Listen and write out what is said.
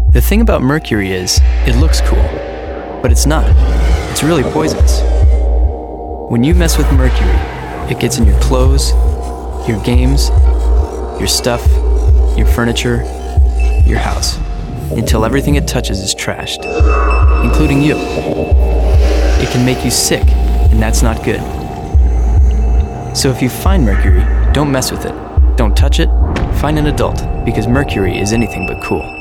The thing about mercury is, it looks cool, but it's not. It's really poisonous. When you mess with mercury, it gets in your clothes, your games, your stuff, your furniture, your house, until everything it touches is trashed, including you. It can make you sick, and that's not good. So if you find mercury, don't mess with it. Don't touch it. Find an adult, because mercury is anything but cool.